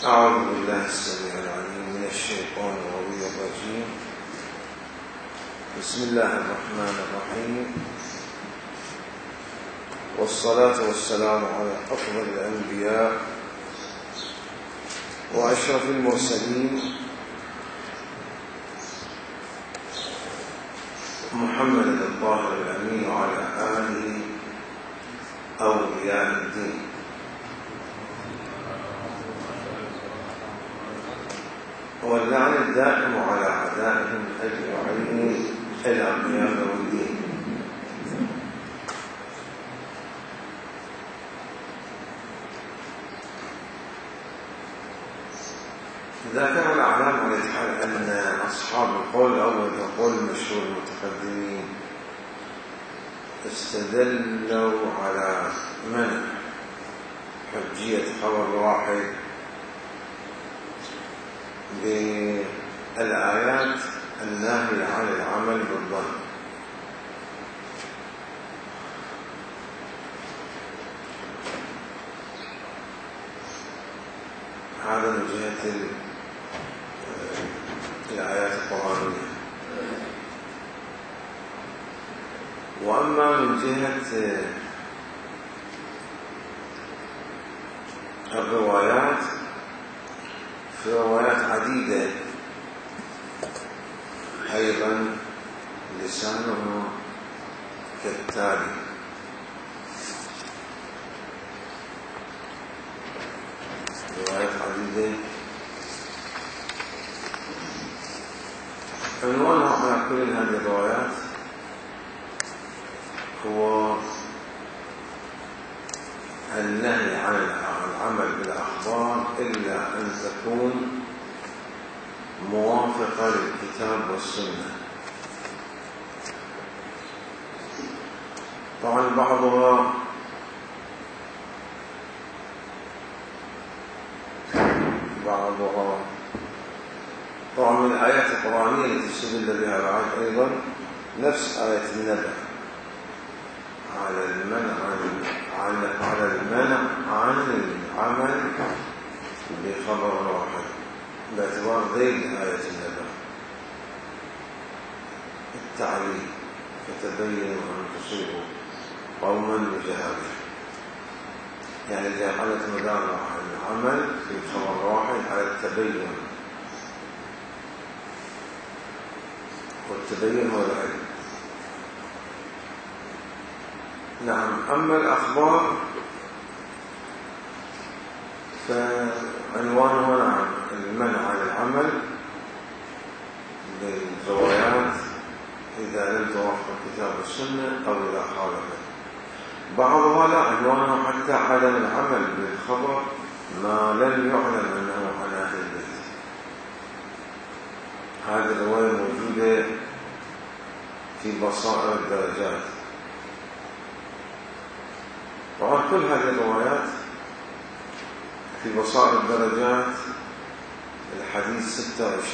أعوذ بالله السميع العليم من الشيطان الرجيم. بسم الله الرحمن الرحيم، والصلاة والسلام على أفضل الأنبياء وأشرف المرسلين محمد الطاهر الأمين وعلى آله أولياء الدين. واللعن الدائم على أعدائهم أجمعين إلى قيام الدين. ذكر الأعلام على الحال أن أصحاب القول الأول وقول المشهور المتقدمين استدلوا على منع حجية خبر واحد بالآيات الناهية عن العمل بالظن. هذا من جهة الآيات القرآنية. وأما من جهة الروايات في روايات عديدة أيضا لسانه كالتالي: روايات عديدة عنوانها على كل هذه الروايات هو النهي عن العمل بالأخبار إلا أن تكون موافقة للكتاب والسنة. طبعا بعضها طبعا من الآيات القرآنية التي استدل بها العاد أيضا نفس آية النبأ على المنع عن العمل بخبر واحد باعتبار ذيل آية النبأ التعليم: فتبينوا أن تصيبوا قوما بجهالة. يعني إذا حدث مدار العمل في خبر واحد على التبين، والتبين هو العلم. نعم. أما الأخبار فعنوانها نعم المنع عن العمل بالروايات إذا لم توافق الكتاب والسنة أو إذا خالفت. بعضها لا، عنوانها حتى عدم العمل بالخبر ما لم يعلم أنه عن أهل البيت. هذه الرواية موجودة في بصائر الدرجات. طبعا كل هذه الروايات في بصائر الدرجات الحديث 26.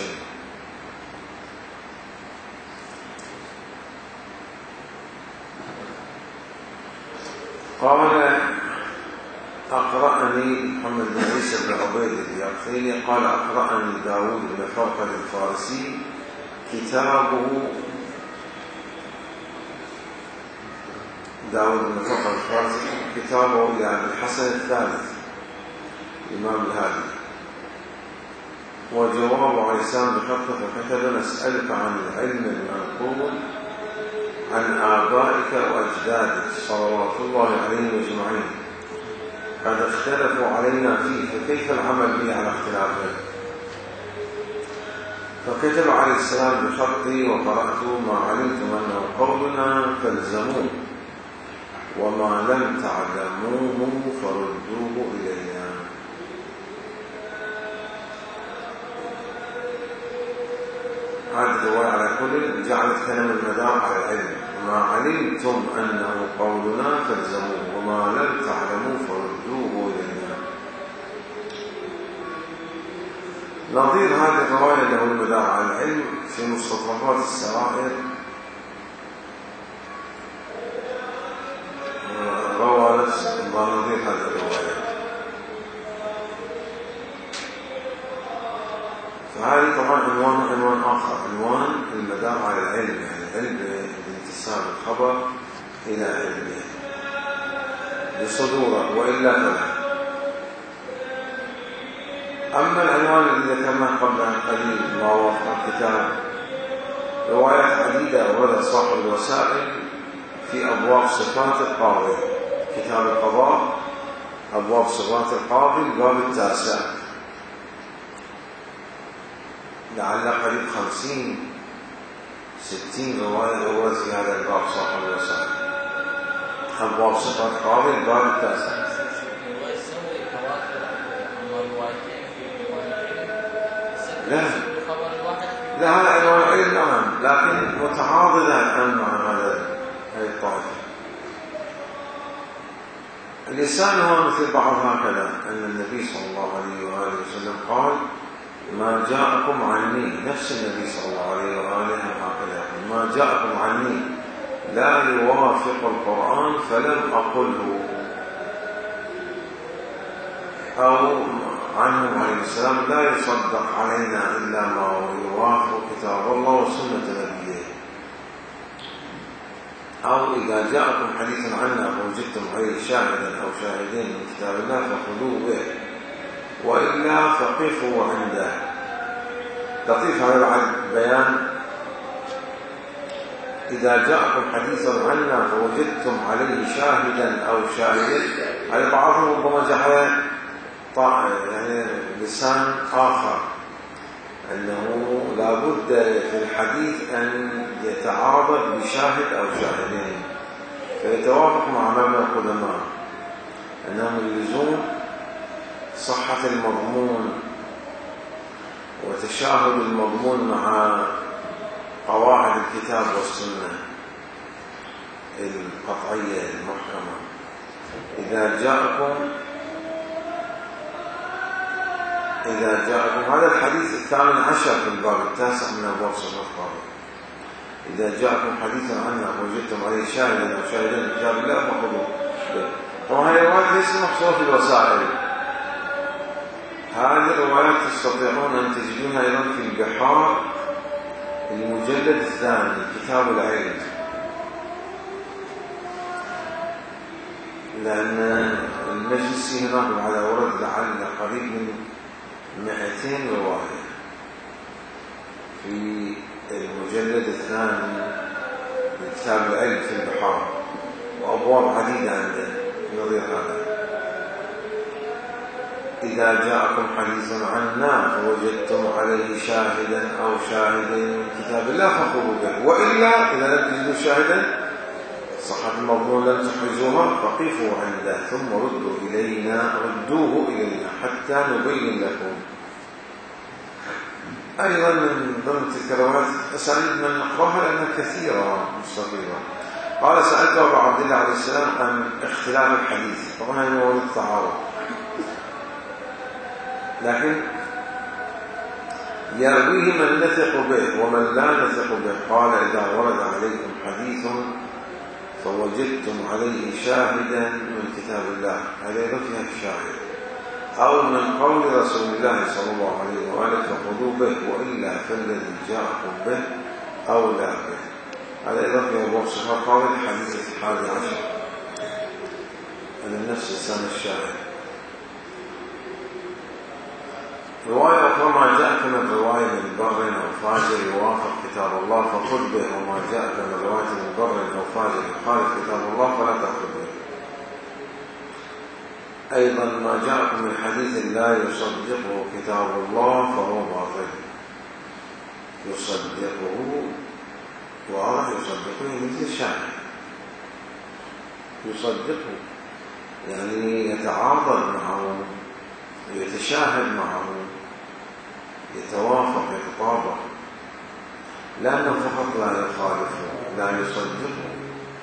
قال: أقرأني محمد بن عيسى بن عبيد اليقطيني قال: أقرأني داود بن فرقد الفارسي كتابه. داود بن فرقد الفارسي كتابه يعني الحسن الثالث الإمام الهادي، وجواب عيسان بخطه فكتب: نسألك عن العلم المنقول عن آبائك وأجدادك صلوات الله عليهم أجمعين، قد اختلفوا علينا فيه، فكيف العمل به على اختلافه؟ فكتب عليه السلام بخطي: وقرأت ما علمتم أنه قولنا فالزموه، وما لم تعلموه فردوه إلينا. هذه الرواية على كل جعلت كلام المدار على العلم: ما علمتم أنه قولنا فالزموه، وما لم تعلموه فردوه إلينا. نظير هذه الرواية له المدار على العلم في مستطرفات السرائر روى نفس نظير هذه الرواية. وهذه طبعا عنوان آخر، عنوان المدار على العلم، يعني العلم بانتساب الخبر إلى علمه بصدوره وإلا فلا. أما العنوان الذي ذكرناه قبل قليل ما وافق الكتاب، روايات عديدة ورد صاحب الوسائل في أبواب صفات القاضي، كتاب القضاء أبواب صفات القاضي الباب 9، لعل قريب 50-60 رواية ورد في هذا الباب صاحب الوسائل، أبواب صفات القاضي الباب 9. لا هذا عنوان العلم نعم، لكن متعاضدة الآن مع هذه الطائفة. اللسان هو مثل بعض هكذا، أن النبي صلى الله عليه وآله وسلم قال: ما جاءكم عني، نفس النبي صلى الله عليه وآله هكذا، ما جاءكم عني لا يوافق القرآن فلم أقله، أو عنه عليه السلام لا يصدق علينا إلا ما يوافق كتاب الله وسنة نبيه، أو إذا جاءكم حديث عنا فوجدتم عليه شاهدا أو شاهدين من كتاب الله فخذوه به وإلا فقفوا عنده. لطيف هذا بعد بيان: إذا جاءكم حديث عنا فوجدتم عليه شاهدا أو شاهدين، على بعضهم ربما جعل يعني لسان آخر، أنه لا بد في الحديث أن يتعارض بشاهد أو شاهدين، فيتوافق مع مبنى القدماء أنهم يلزمون صحة المضمون وتشاهد المضمون مع قواعد الكتاب والسنة القطعية المحكمة. إذا جاءكم هذا الحديث 18 في الباب 9 من أبواب صفات القاضي، إذا جاءكم حديثا عنه وجدتم عليه شاهدا أو شاهدين من كتاب الله فخذوه. وهذه الروايات ليست محصورة في الوسائل، هذه الروايات تستطيعون أن تجدونها أيضا في البحار المجلد 2 كتاب العلم، لأن المجلس هناك على ورد لعل قريب من 200 رواية في المجلد 2 من كتاب العلم في البحار، وأبواب عديدة عندنا نظير هذا. إذا جاءكم حديث عنا فوجدتم عليه شاهدا أو شاهدين من كتاب الله فخذوا به، وإلا إذا لم تجدوا شاهدا صحة المضمون لم تحرزوها فقفوا عنده ثم ردوه إلينا حتى نبين لكم. أيضا من ضمن تلك الروايات أساليب من نقرأها لأنها كثيرة مستفيضة. قال: سألت أبا عبد الله عليه السلام عن اختلاف الحديث، طبعا هذا هو التعارض، لكن يرويه من نثق به ومن لا نثق به. قال: إذا ورد عليكم حديث فوجدتم عليه شاهدا من كتاب الله، هذا يرفع الشاهد، أو من قول رسول الله صلى الله عليه وآله فخذوا به وإلا فالذي جاءكم به أولى به. هذا يرفع أبواب صفات القاضي الحديث 11 من نفس لسان الشاهد. رواية أخرى: ما جاءك من رواية من بر أو فاجر يوافق كتاب الله فخذ به، وما جاءك من رواية من بر أو فاجر يخالف كتاب الله فلا تأخذ به. أيضا: ما جاءكم من حديث لا يصدقه كتاب الله فهو باطل. يصدقه واضح، يصدقه مثل الشاهد، يصدقه يعني يتعاضد معه، يتشاهد معه، يتوافق، يتطابق، لأنه فقط لا يخالفه، لا يصدقه،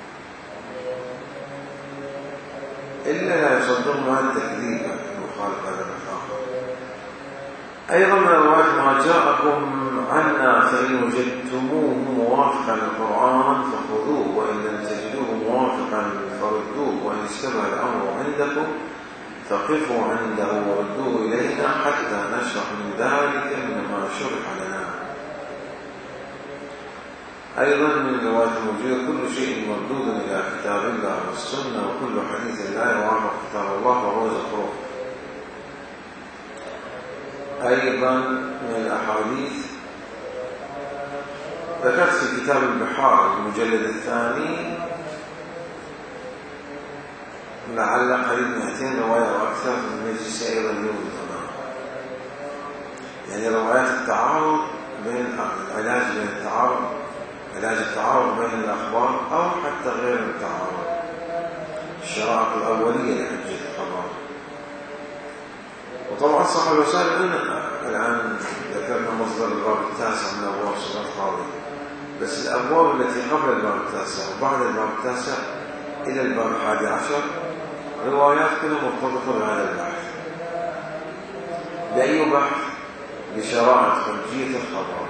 إلا لا يصدقه مع التكذيب المخالف هذا الآخر. أيضا من الروايات: ما جاءكم عنا فإن وجدتموه موافقا للقرآن فخذوه وإن لم تجدوه موافقا فردوه وإن اشتبه الأمر عندكم فقفوا عنده وردوه إلينا حتى نشرح من ذلك مما شرح لنا. أيضا من الروايات الموجودة كل شيء مردود إلى كتاب الله والسنة وكل حديث لا يوافق كتاب الله وهو زخرف. أيضا من الأحاديث ذكرت في كتاب البحار المجلد الثاني لعل قريب 200 رواية وأكثر من المجلس أيضا يوجد هنا، يعني روايات التعارض بين العلاج بين التعارض، علاج التعارض بين الأخبار أو حتى غير التعارض، الشرائط الأولية لحجة الخبر. وطبعا صح الوسائل الآن ذكرنا مصدر الباب التاسع من أبواب صلاة الخاضر، بس الأبواب التي قبل الباب التاسع وبعد الباب التاسع إلى الباب 11 روايات كلها مرتبطة بهذا البحث. بأي بحث؟ بشرائط حجية الخبر.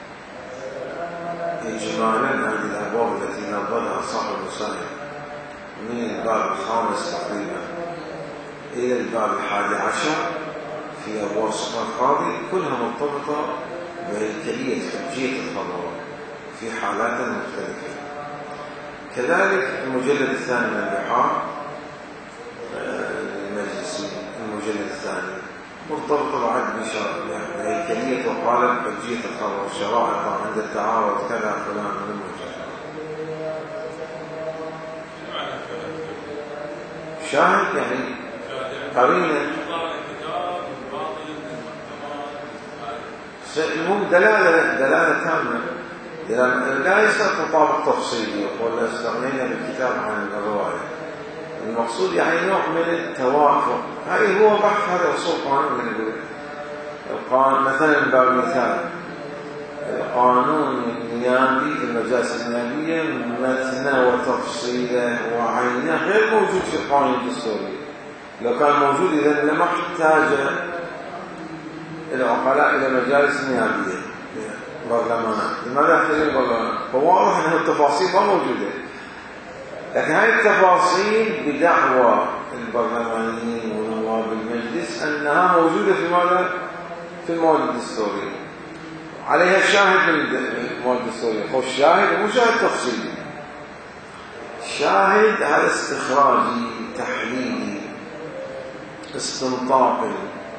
إجمالا هذه الأبواب التي نبذها صاحب الوسائل من الباب الخامس تقريبا إلى الباب 11 في أبواب صلاة الخاضر كلها مرتبطة بهيكلية حجية الخبر في حالات مختلفة. كذلك المجلد الثاني من البحار المجلسي المجلد الثاني مرتبطة بعد بهيكلية وقالب حجية الخبر والشرائط عند التعارض كذا فلان من المجلد. شاهد يعني قرينة المهم دلالة تامة لا يصير تطابق تفصيلي ولا استغنينا بالكتاب عن الرواية. المقصود يعني نوع من التوافق. هذا هو بحث هذا أصول قانون القانون. مثلا باب مثال القانون النيابي في المجالس النيابية متنه وتفصيله وعينه غير موجود في القانون الدستوري. لو كان موجود إذا لما احتاج العقلاء إلى مجالس نيابية برلمانات. لماذا يحتاجون البرلمانات؟ فواضح أن التفاصيل ما موجودة، لكن هذه التفاصيل بدعوى البرلمانيين ونواب المجلس أنها موجودة في ماذا؟ في المواد الدستورية عليها الشاهد من المواد الدستورية. هو الشاهد مو شاهد تفصيلي، شاهد هذا استخراجي تحليلي استنطاقي.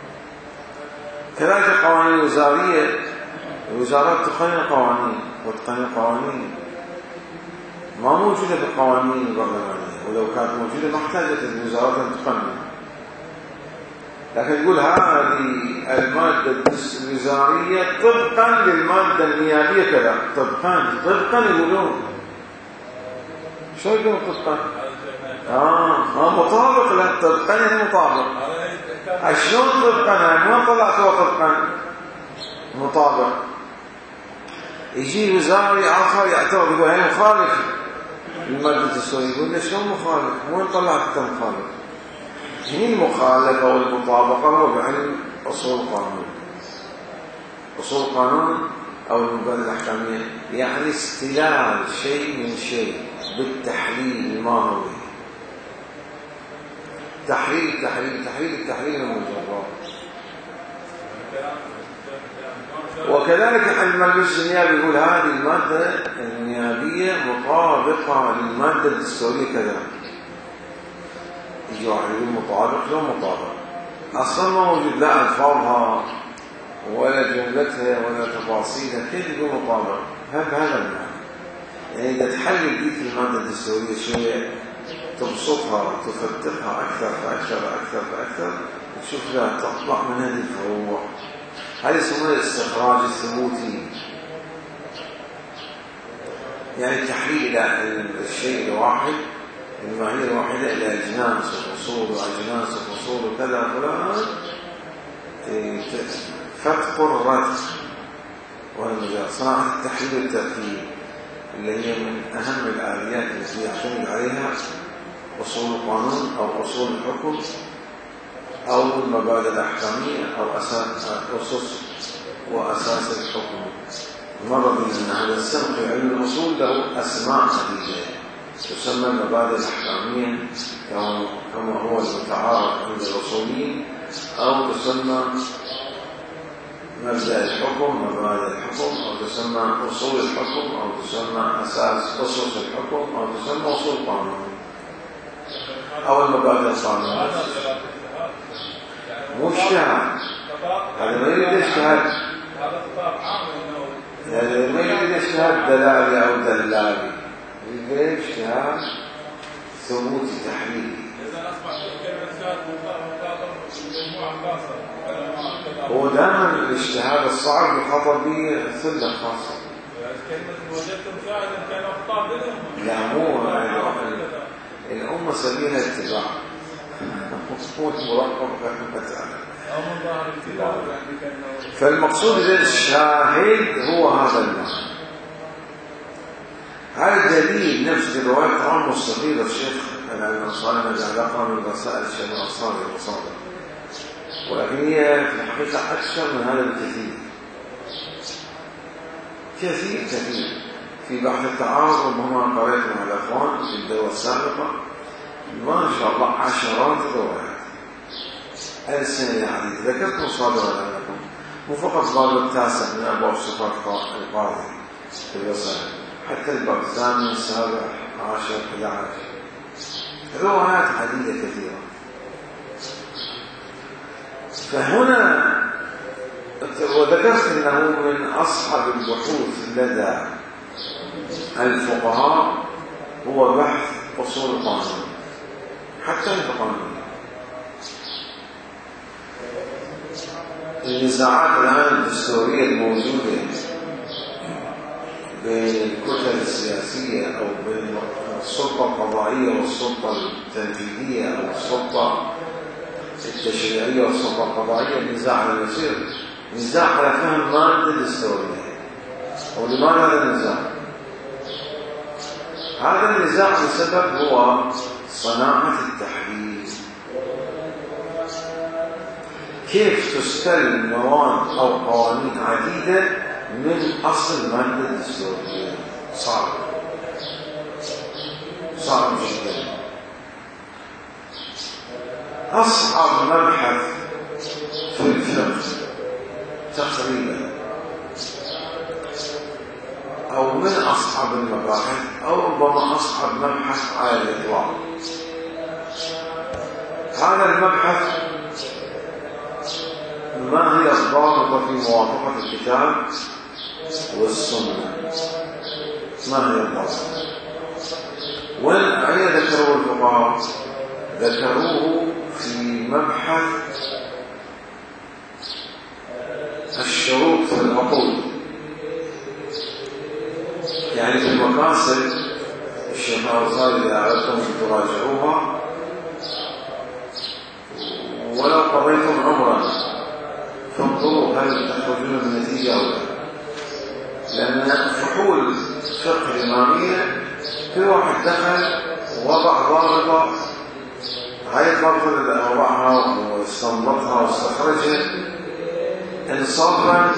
كذلك القوانين الوزارية، الوزارات تقنن القوانين وتقنن القوانين ما موجودة في القوانين البرلمانية، ولو كانت موجودة ما احتاجت الوزارات أن تقنن. لكن يقول هذه المادة الوزارية طبقا للمادة النيابية كذا، طبقا يقولون شو يقولون طبقا؟ مطابق. لا طبقا يعني مطابق. شلون طبقا؟ يعني ما طلعتوا طبقا مطابق. يجي وزاري آخر يعتبر يقول هي مخالف المادة الدستورية، يقول ليش شلون مخالف؟ وين طلعت أنت مخالف؟ هي المخالفة والمطابقة هو بعلم أصول القانون. أصول القانون أو المبادئ الأحكامية يعني استلال شيء من شيء بالتحليل الماهوي. تحليل المجرد. وكذلك المجلس النيابي يقول هذه المادة النيابية مطابقة للمادة الدستورية كذا. يجوا يقولون مطابق لو مطابق أصلا ما موجود لا ألفاظها ولا جملتها ولا تفاصيلها، كيف يقول مطابق؟ هذا المعنى. يعني إذا تحلل بيت المادة الدستورية شوية تبسطها تفتقها أكثر وتشوف لها تطلع من هذه الفروع. هذا يسمونه الاستخراج الثبوتي، يعني تحليل الشيء الواحد الماهية الواحدة إلى أجناس وفصول وأجناس وفصول وكذا فلان فتق الرد. وهذا صناعة التحليل والتركيب اللي هي من أهم الآليات التي يعتمد عليها أصول القانون أو أصول الحكم أو المبادئ الأحكامية أو أساس وأساس الحكم. مرة بأن هذا السمق في علم الأصول له أسماء عديدة تسمى المبادئ الأحكامية كما هو المتعارف عند الأصوليين، أو تسمى مبدأ الحكم، مبادئ الحكم، أو تسمى أصول الحكم، أو تسمى أساس أسس الحكم، أو تسمى أصول القانون، أو المبادئ القانونية. مو اجتهاد، هذا ما يريد اجتهاد، يعني ما يريد اجتهاد دلالي أو دلالي، يريد اجتهاد ثبوتي تحليلي. هو دائما الاجتهاد الصعب يخاطب به ثلة خاصة. لا، مو الأمة سبيل اتباع مفهوم مرقب فالمقصود الشاهد هو هذا المعنى. هذا الدليل نفس رواية قرآن مستفيض الشيخ الأنصاري نجعلها من رسائل الشيخ الأنصاري المصادر، ولكن هي في الحقيقة أكثر من هذا بكثير كثير كثير. في بحث التعارض ربما قرأت مع الأخوان في الدورة السابقة ما شاء الله عشرات الروايات السنة عديدة. ذكرت مصادرة لكم مو فقط باب التاسع من أبواب صفات القاضي في الوسائل، حتى الباب الثامن السابع 10 11 روايات عديدة كثيرة. فهنا وذكرت أنه من أصحاب البحوث لدى الفقهاء هو بحث أصول القانون حتى القانون. النزاعات الآن الدستورية الموجودة بين الكتل السياسية أو بين السلطة القضائية والسلطة التنفيذية أو السلطة التشريعية والسلطة القضائية، النزاع على يصير نزاع على فهم مادة الدستورية. ولماذا هذا النزاع؟ هذا النزاع بسبب هو صناعة التحليل. كيف تستل مواد أو قوانين عديدة من أصل مادة الدستورية؟ صعب جدا. أصعب مبحث في الفقه تقريبا أو من أصعب المباحث أو ربما أصعب مبحث على الإطلاق هذا المبحث: ما هي الضابطة في موافقة الكتاب والسنة؟ ما هي الضابطة؟ أين ذكروه الفقهاء؟ ذكروه في مبحث الشروط في العقود. يعني في المقاصد الشيخ الأنصاري إذا أردتم تراجعوها ولو قضيتم عمرا فانظروا هل تخرجون بالنتيجة أو لا، لأن فحول فقه الإمامية كل واحد دخل ووضع ضابطة، هاي الضابطة اللي وضعها واستنبطها واستخرجها انصافا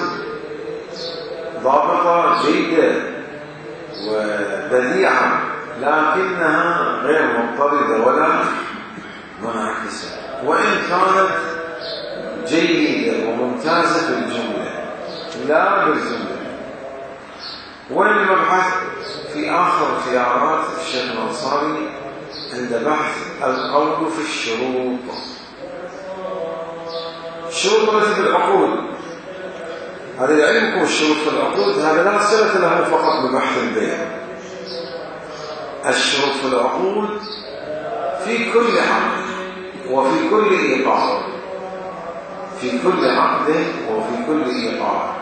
ضابطة جيدة وبديعة، لكنها غير مضطردة ولا منعكسة، وإن كانت جيدة وممتازة في الجملة لا بالجملة. والمبحث في آخر خيارات الشيخ الأنصاري عند بحث القول في الشروط. الشروط التي في العقود، هذا لعلمكم الشروط في العقود هذا لا صلة له فقط ببحث البيع. الشروط في العقود في كل عقد وفي كل إيقاع، في كل عقد وفي كل إيقاع،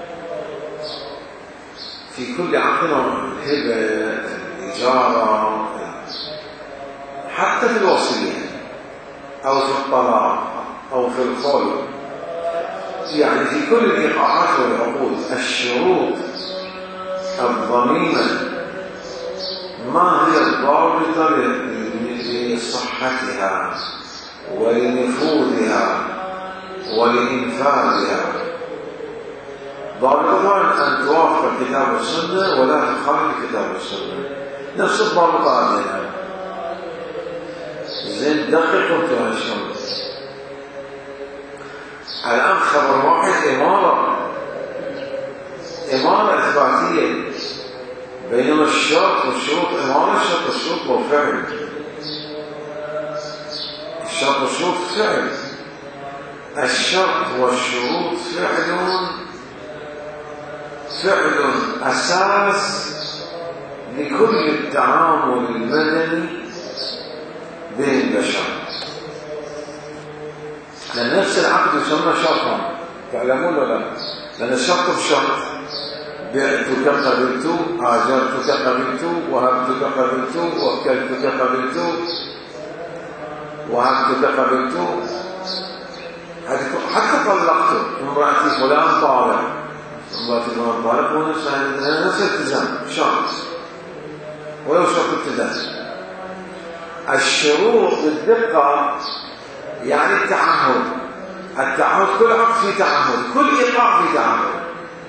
في كل عقد الهبة، الإجارة، حتى في الوصية أو في الطلاق أو في الخلع، يعني في كل الإيقاعات والعقود الشروط الضميمة ما هي الضابطة لصحتها ولنفوذها ولإنفاذها. ضابطها أن توافق الكتاب والسنة ولا تخالف الكتاب والسنة. نفس الضابطات يعني. زين دققوا انتوا هالشغل. الآن خبر واحد إمارة إثباتية، بينما الشرط والشروط إمارة، الشرط والشروط وفعل. الشرط والشروط فعل. الشرط والشروط فعل أساس لكل التعامل المدني بين البشر. لأن نفس العقد يسمى شرطا، تعلمون ولا لا؟ لأن الشرط بشرط، بعتك قبلت، آجرتك قبلت، وهبتك قبلت، وكلتك قبلت، وهبتك قبلت، حتى طلقت امرأتي فلان طالق، امرأتي فلان طالق، ونفس التزام شرط ولو شرط ابتداء. الشروط بالدقة يعني التعهد كل عقد فيه تعهد، كل إيقاع فيه تعهد.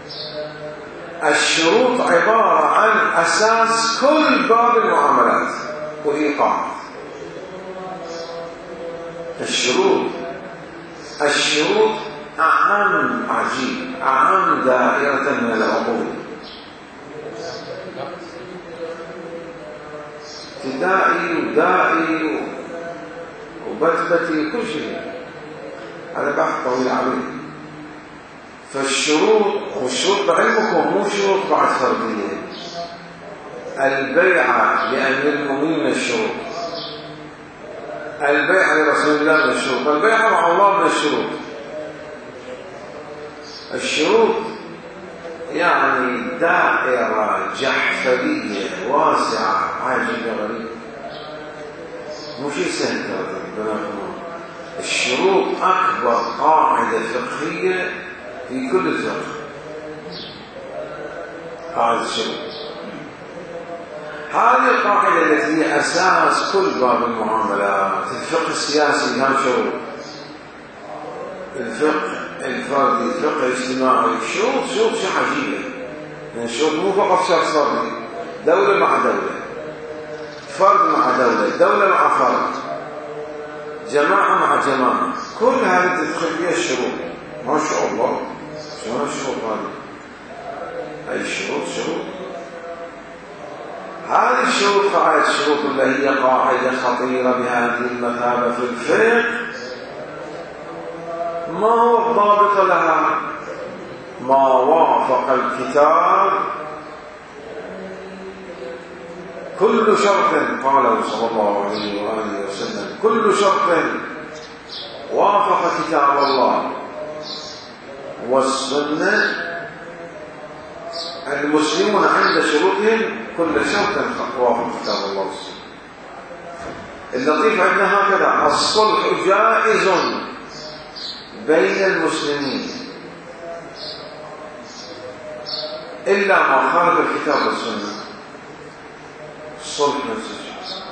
الشروط عبارة عن أساس كل باب المعاملات وإيقاع. الشروط أعم دائرة من العقود، ابتدائي ودائي وبتبتي كل شيء. هذا بحث طويل عريض. والشروط بعلمكم مو شروط بعد فردية. البيعة لأمير المؤمنين من الشروط، البيعة لرسول الله من الشروط، البيعة مع الله من الشروط. الشروط يعني دائرة جحفلية واسعة عاجلة غريبة، مو شيء سهل. الشروط أكبر قاعدة فقهية في كل الفقه، قاعدة الشروط. هذه القاعدة التي هي أساس كل باب المعاملات. الفقه السياسي له شروط، الفقه الفردي، الفقه الاجتماعي، شروط شيء عجيبة. يعني الشروط مو فقط شخص فردي، دولة مع دولة، فرد مع دولة مع فرد، جماعة مع جماعة، كل هذه تدخل فيها الشروط. ما شاء الله، شلون الشروط هذه؟ أي شروط. هذه الشروط قاعدة الشروط اللي هي قاعدة خطيرة بهذه المثابة في الفقه. ما هو الضابط لها؟ ما وافق الكتاب كل شرط، قاله صلى الله عليه وآله وسلم، كل شرط وافق كتاب الله والسنة. المسلمون عند شروطهم كل شرط وافق كتاب الله والسنة. اللطيف عندنا هكذا: الصلح جائز بين المسلمين إلا ما خالف الكتاب والسنة. الصلح نفس الشيء.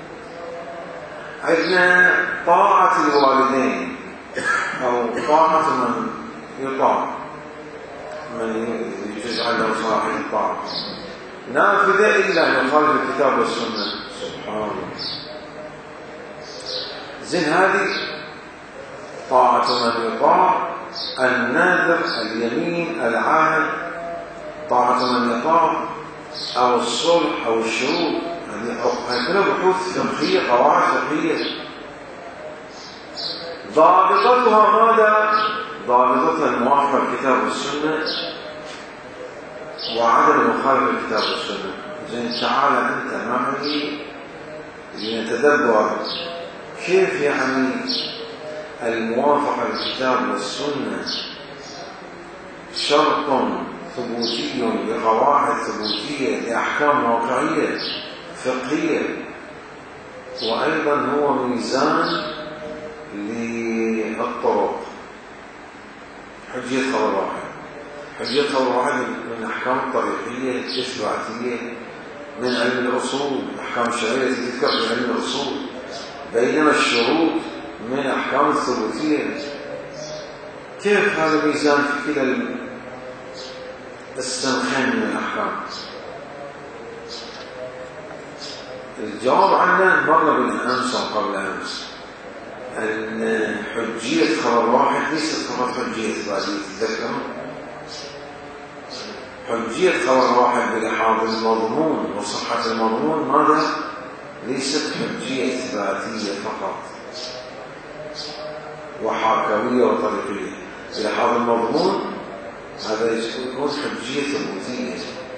عندنا طاعة الوالدين أو طاعة من يطاع، من يجعل له صاحب الطاعة، نافذة إلا أن يخالف الكتاب والسنة. سبحان الله. زين، هذه طاعة من يطاع، النذر، اليمين، العهد، طاعة من يطاع، أو الصلح أو الشروط. هذه كلها بحوث فقهية، قواعد فقهية. ضابطتها ماذا؟ ضابطتها الموافقة الكتاب والسنة وعدم مخالفة الكتاب والسنة. زين، تعال أنت معي لنتدبر كيف يعني الموافقة للكتاب والسنة شرط ثبوتي بقواعد ثبوتية لأحكام واقعية فقهية، وأيضا هو ميزان للطرق. حجية خبر واحد من الأحكام الطريقية الإثباتية من علم الأصول، أحكام الشرعية التي تذكر في علم الأصول، بينما الشروط من أحكام الثبوتية. كيف هذا ميزان في كلا السنخين من الأحكام؟ الجواب عنه مر بالأمس وقبل أمس، أن حجية خبر واحد ليست فقط حجية إثباتية. تذكروا حجية خبر واحد بلحاظ المضمون وصحة المضمون ماذا؟ ليست حجية إثباتية فقط وحاكوية وطريقية. بلحاظ المضمون هذا يكون حجية ثبوتية،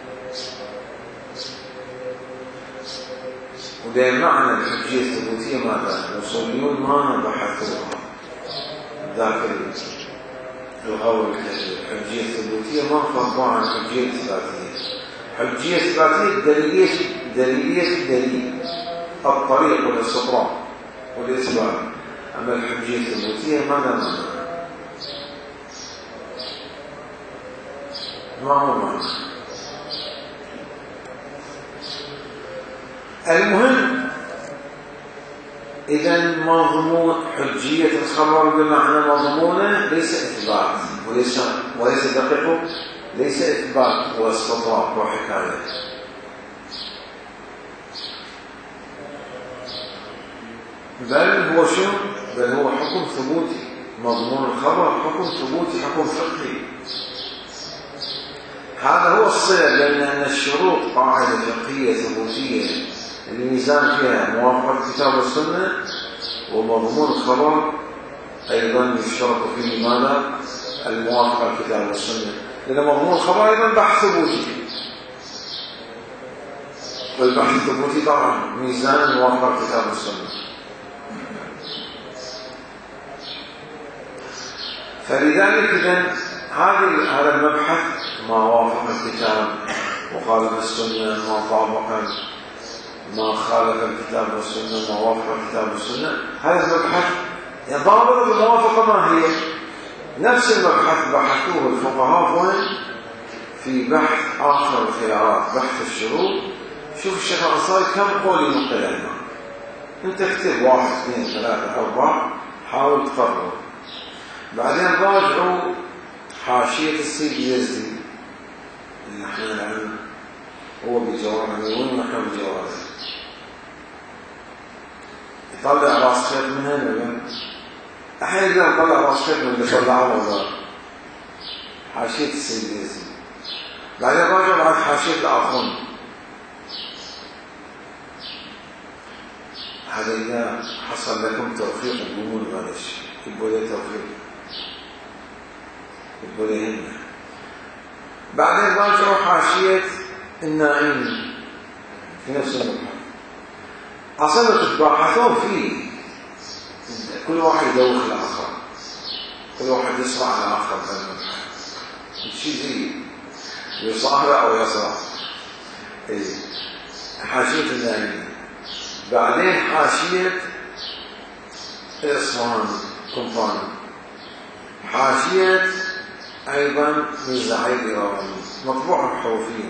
وده معنى الحجية الثبوتية ماذا؟ الأصوليون ما بحثوها ذاك الغول الكبير. الحجية الثبوتية ما فرضوا عن الحجية الإثباتية. الحجية الإثباتية دليلية الدليل، الطريق والاستطلاع والإثبات. أما الحجية الثبوتية ماذا معنى؟ ما هو معنى؟ المهم إذا مضمون حجية الخبر بمعنى مضمونه ليس إثبات وليس دقيق، ليس إثبات واستطلاع وحكاية، بل هو شو؟ بل هو حكم ثبوتي. مضمون الخبر حكم ثبوتي، حكم فقهي. هذا هو الصلة بين أن الشروط قاعدة فقهية ثبوتية الميزان فيها موافقة الكتاب والسنة، ومضمون الخبر أيضا يشترط فيه ماذا؟ الموافقة الكتاب والسنة، لأن مضمون الخبر أيضا بحث ثبوتي، والبحث الثبوتي طبعا ميزان موافقة الكتاب والسنة. فلذلك إذن هذا المبحث ما وافق الكتاب وخالف السنة، ما طابق ما خالف الكتاب والسنة، ما وافق الكتاب والسنة، هذا المبحث ضابط الموافقة ما هي؟ نفس المبحث بحثوه الفقهاء وين؟ في بحث آخر الخيارات، بحث الشروط. شوف الشيخ الأنصاري كم قول ينقل عنه. انت اكتب 1 2 3 4 حاول تقرر. بعدين راجعوا حاشية السيد يزدي اللي احنا الآن هو بجوار عميون ونحن بجواره، يطلع راس خيط من هنا أحيانا يطلع راس خيط من اللي طلعه وزار حاشية السيد يزدي. بعدين راجعوا بعد حاشية الآخون. هذا إذا حصل لكم توفيق الجمهور غالش يبقوا لي توفيق، يبقوا لي هنا. بعدين راجعوا حاشية النائم في نفس المبحث. أصلا تتباحثون فيه، كل واحد يدوخ الآخر، كل واحد يصرع على الآخر في المبحث، شيء زي يصاهر أو يصرع. حاشية النائم، بعدين حاشية الإصفهان قمطان، حاشية أيضا مزعيد إيراني مطبوع بحروفين،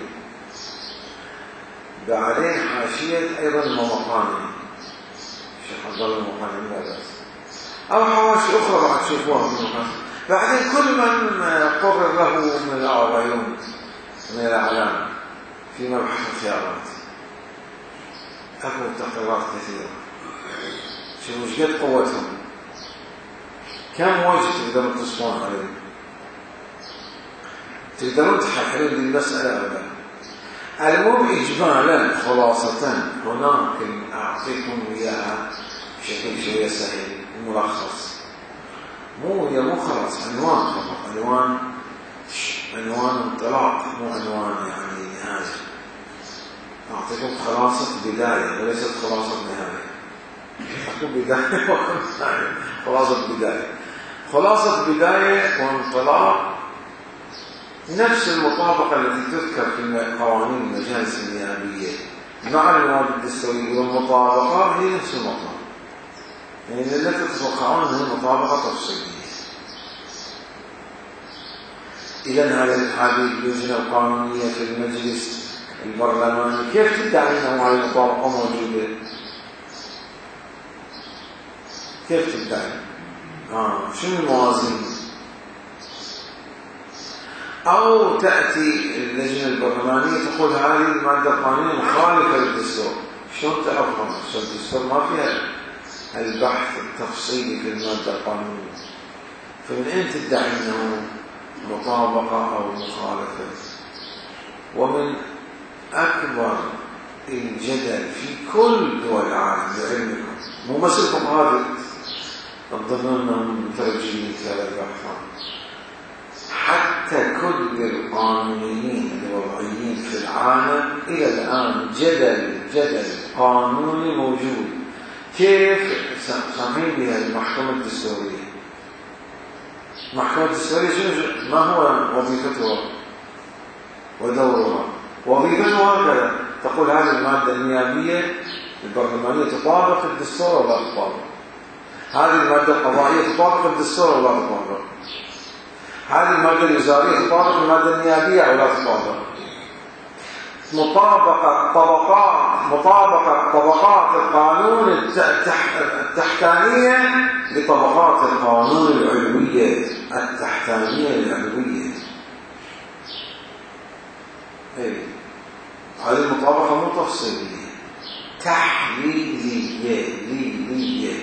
بعدين حاشية أيضا الممقاني الشيخ عبد الله الممقاني لا بأس، أو حواشي أخرى بعد تشوفوها في المقام. بعدين كل من قرر له من الأعوين من الأعلام في مبحث الخيارات أكو تقريرات كثيرة. شوفوا ايش قد قوتهم، كم وجه تقدرون تصفون عليه، تقدرون تحللون المسألة أبدا. المهم إجمالا خلاصة هناك أعطيكم إياها بشكل شوية سهل ملخص، مو خلاص عنوان فقط، عنوان انطلاق، مو عنوان يعني نهاية. أعطيكم خلاصة بداية وليست خلاصة نهاية. أقول بداية ونهاية، خلاصة بداية، خلاصة بداية وانطلاق، نفس المطابقة التي تذكر في قوانين المجالس النيابية مع المواد الدستورية، والمطابقة هي نفس المطابقة، يعني التي تتوقعون هي مطابقة تفصيلية. إذن هذه اللجنة القانونية في المجلس البرلماني كيف تدعي أنه هذه المطابقة موجودة؟ كيف تدعي؟ شنو الموازين؟ أو تأتي اللجنة البرلمانية تقول هذه المادة القانونية مخالفة للدستور، شلون تعرفها؟ الدستور ما فيها البحث التفصيلي في المادة القانونية، فمن أين تدعي أنه مطابقة أو مخالفة؟ ومن أكبر الجدل في كل دول العالم بعلمكم، مو بس الفقهاء تظنون أنهم مترجمين في هذا البحث، حتى كل القانونيين الوضعيين في العالم إلى الآن جدل قانوني موجود. كيف سامحين بها المحكمة الدستورية؟ المحكمة الدستورية ما هو وظيفتها ودورها؟ وظيفتها هكذا، تقول هذه المادة النيابية البرلمانية تطابق الدستور ولا تطابق، هذه المادة القضائية تطابق الدستور ولا تطابق، هذه المادة الوزارية تطابق المادة النيابية ولا تطابق. مطابقة طبقات القانون التحتانية لطبقات القانون العلوية التحتانية العلوية. هذه المطابقة مو تفصيلية، تحليلية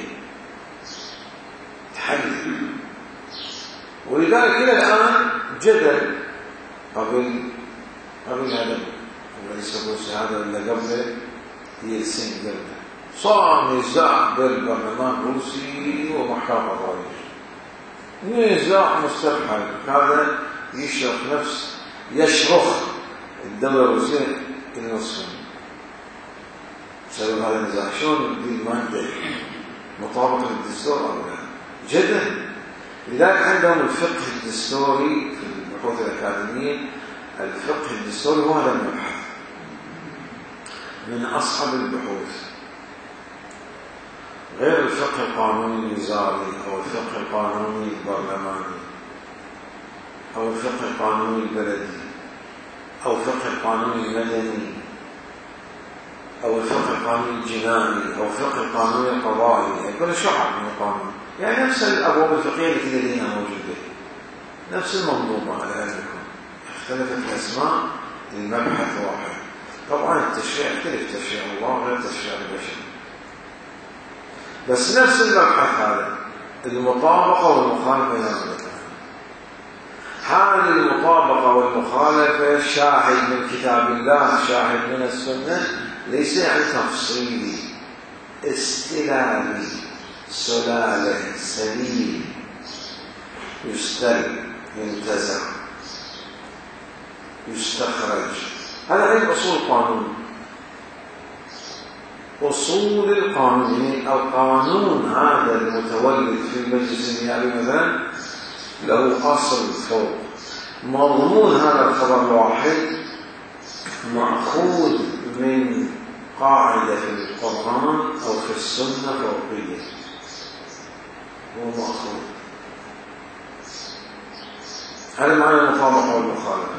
تحليل. ولذلك إلى الآن جدل قبل هذا وليس هذا اللي قبله يلسين قبله، صار نزاع بالبرلمان الروسي ومحكمة قضائية، نزاع مستبحل. هذا يشرخ الدولة الروسية النصف بسبب هذا النزاع. شلون دي المادة مطابقة للدستور أو لا؟ جدل. لذلك عندهم الفقه الدستوري في البحوث الأكاديمية، الفقه الدستوري هو هذا المبحث من أصعب البحوث، غير الفقه القانوني الوزاري أو الفقه القانوني البرلماني أو الفقه القانوني البلدي أو الفقه القانوني المدني أو الفقه القانوني الجنائي أو الفقه القانوني القضائي. يكون شعب من القانون، يعني نفس الأبواب الفقهية التي لدينا موجودة، نفس المنظومة على علمكم، اختلفت الأسماء للمبحث واحد. طبعا التشريع يختلف، تشريع الله غير تشريع البشر، بس نفس المبحث هذا، المطابقة والمخالفة ينبغي. هذه المطابقة والمخالفة شاهد من كتاب الله، شاهد من السنة، ليس يعني تفصيلي استلالي سلالة سليم يستل ينتزع يستخرج. هذا علم أصول القانون. أصول القانون أو قانون هذا المتولد في المجلس النيابي مثلا له أصل فوق. مضمون هذا الخبر الواحد مأخوذ من قاعدة في القرآن أو في السنة فوقية، هو مأخوذ. هذا معنى المطابقة والمخالفة.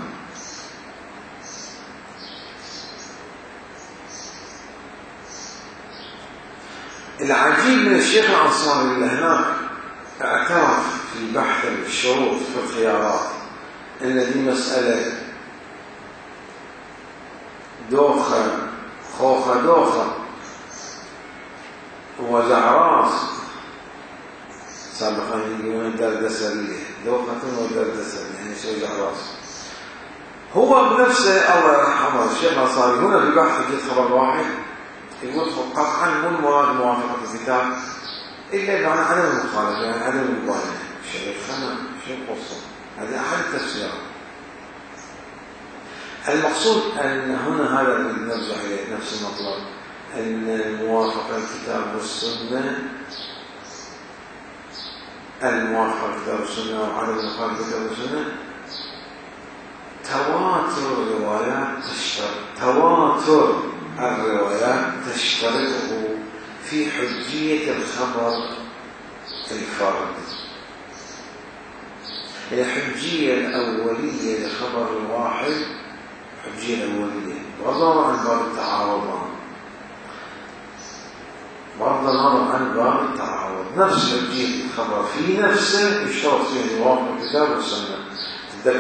العجيب من الشيخ الأنصاري اللي هناك اعترف في بحث الشروط في الخيارات أن دي مسألة دوخة وزعراس سابقا يقولون دردسرية، دوخة ودردسرية يعني شيء زعراس. هو بنفسه الله يرحمه الشيخ الأنصاري هنا في بحث جد خبر واحد يقول قطعا مو المواد موافقة الكتاب إلا معنى عدم المخالفة، يعني عدم المبالغة. شيء قصة هذا أحد التفسيرات. المقصود أن هنا هذا الذي نرجع إليه نفس المطلب، أن موافقة الكتاب والسنة، الموافقة الكتاب والسنة وعدم المخالفة الكتاب والسنة تواتر الروايات تشترطه في حجية الخبر الفرد. الحجية الأولية لخبر الواحد حجية الأولية بغض النظر عن باب التعارض، نفس حجية الخبر في نفسه يشترط فيه موافقة الكتاب والسنة.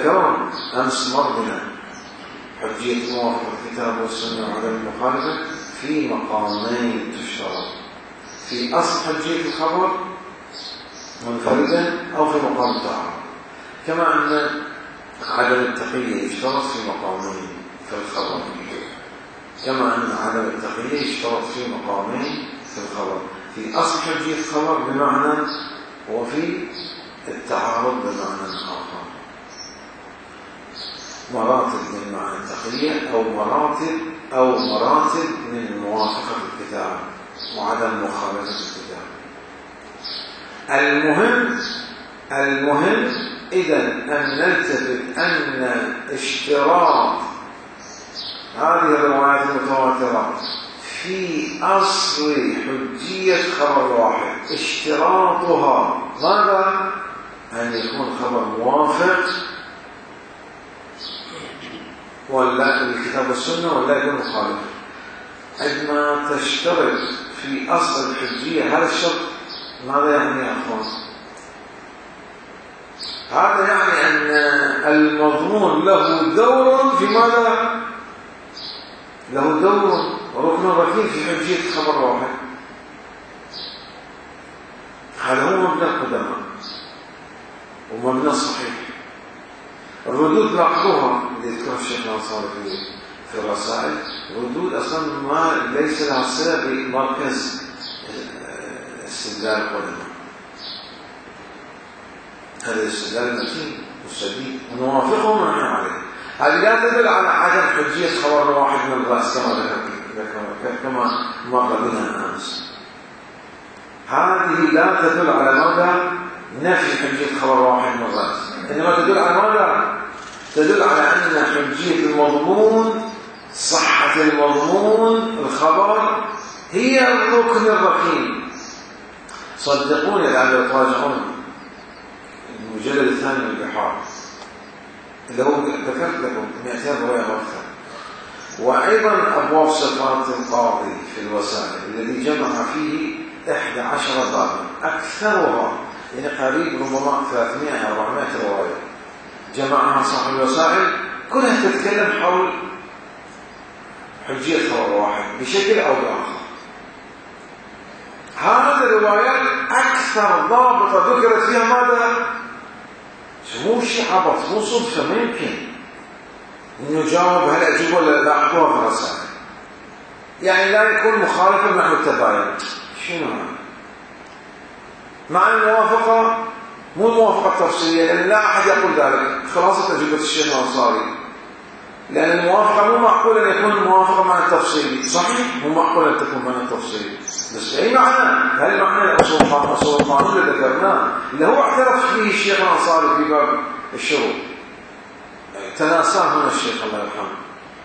تذكرون أمس مرضنا حجية موافقة الكتاب والسنة وعدم المخالفة في مقامين تشترط، في أصل حجية الخبر منفردا أو في مقام التعارض، كما أن عدم التقية يشترط في مقامين في الخبر، كما أن عدم التقية يشترط في مقامين في الخبر، في أصل حجية الخبر بمعنى وفي التعارض بمعنى آخر، مراتب من معنى التقية أو مراتب من موافقة الكتاب وعدم مخالفة الكتاب. المهم إذا أن نلتفت أن اشتراط هذه الروايات المتواترة في أصل حجية خبر واحد اشتراطها ماذا؟ أن يكون خبر موافق ولا الكتاب والسنة ولا يكون مخالف. عندما تشترط في أصل الحجية هذا الشرط ماذا يعني يا أخوان؟ هذا يعني أن المضمون له دور في ماذا؟ له دور ركن ركين في حجية خبر واحد. هذا هو مبنى القدماء ومبنى الصحيح. الردود لاحظوها اللي يذكرها الشيخ الأنصاري في الرسائل، ردود أصلا ما ليس لها صلة بمركز استدلال القدماء. هذا الاستدلال المتين والسديد ونوافقه ونحن عليه. هذه لا تدل على عدم حجية خبر واحد من الرأس كما مر بنا أمس. هذه لا تدل على ماذا؟ نفي حجية خبر واحد من الرأس، إنما تدل على ماذا؟ تدل على أن حجية المضمون، صحة المضمون الخبر هي الركن الركين. صدقوني لعل تراجعون المجلد الثاني من البحار اللي هو ذكرت لكم 200 رواية أكثر، وأيضا أبواب صفات القاضي في الوسائل الذي جمع فيه 11 بابا أكثرها يعني قريب ربما 300 أو 400 رواية جمعها صاحب الوسائل، كلها تتكلم حول حجية خبر واحد بشكل أو بآخر. هذه الروايات أكثر ضابطة ذكرت فيها ماذا؟ مو شيء عبط، مو صدفة، ما يمكن نجاوب هل أجيب ولا لاحظوها في الرسائل، يعني لا يكون مخالفا نحو التباين. شنو هذا؟ مع الموافقة مو الموافقة التفصيلية، لأن لا أحد يقول ذلك، خلاصة أجوبة الشيخ الأنصاري، لأن الموافقة مو معقول أن يكون الموافقة مع التفصيل، صحيح مو معقول أن تكون مع التفصيل، بس أي معنى؟ هل معنى أصول القانون اللي ذكرناه اللي هو اعترف فيه الشيخ الأنصاري في باب الشروط، تناساه هنا الشيخ الله يرحمه،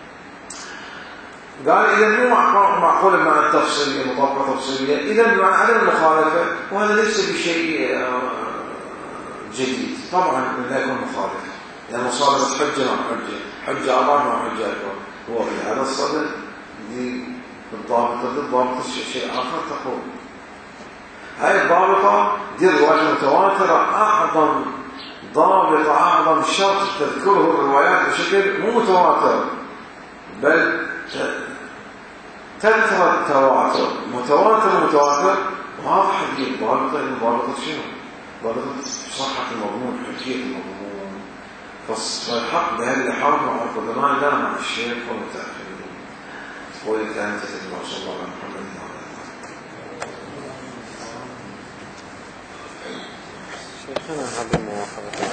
قال إذا مو معقول مع التفصيلية مطابقة تفصيلية، إذا مع عدم المخالفة، وهذا ليس بشيء جديد طبعا لا يكون مخالفة، لأن مصادرة حجة مع حجة أضعف مع حجة أكبر، هو في هذا الصدد بالضابطة ضابطة شيء آخر تقول هاي الضابطة دي الروايات المتواترة أعظم ضابطة، أعظم شرط تذكره الروايات بشكل مو متواتر بل تذكر التواتر، متواتر واضح جدا. ضابطة شنو؟ ضابطة صحة المضمون، حجية المضمون، فالحق بهذه الحرب مع القدماء لا مع الشيخ والمتأخرين. ولكن تتبع صلى الله عليه وسلم. شيخنا هذه المواقف